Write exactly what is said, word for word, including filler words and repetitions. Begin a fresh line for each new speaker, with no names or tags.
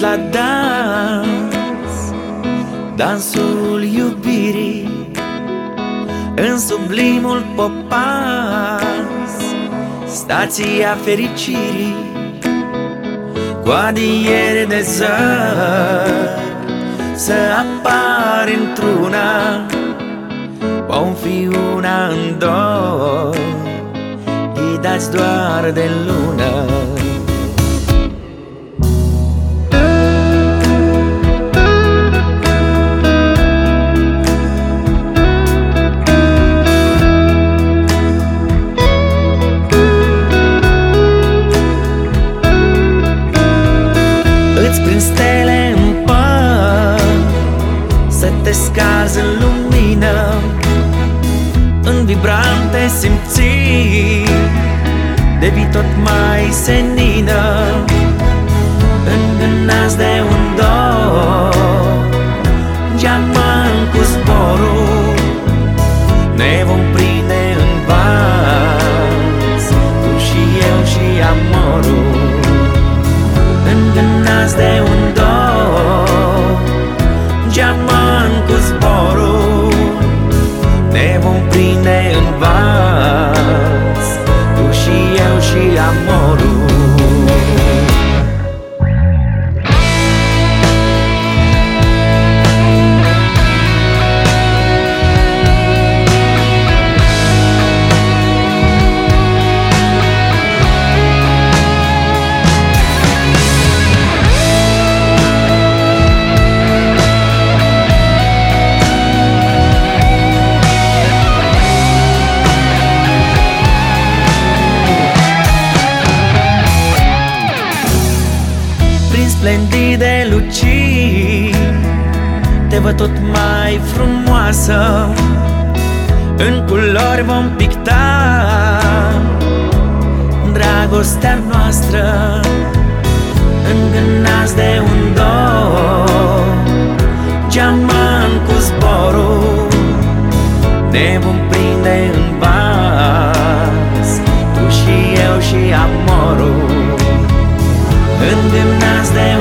la dans, dansul iubirii, în sublimul popas, stația fericirii, cu adiere de zări, să apar într-una, vom fi una în doi, ghidați doar de lună. Îți prind stele în păr, să te scazi în lumină, în vibrante simțiri, devii tot mai senină, îngânați de un dor, geamăn cu zborul, ne vom prinde în vals, tu și eu și amorul. Îngânați de un dor, geamăn cu zborul, ne vom prinde în vals, tu și eu și amorul. Splendide lucii, te văd tot mai frumoasă, în culori vom picta dragostea noastră. Îngânați de un dor, geamăn cu zborul, ne vom prinde în vals, tu și eu și amorul. Îngânați de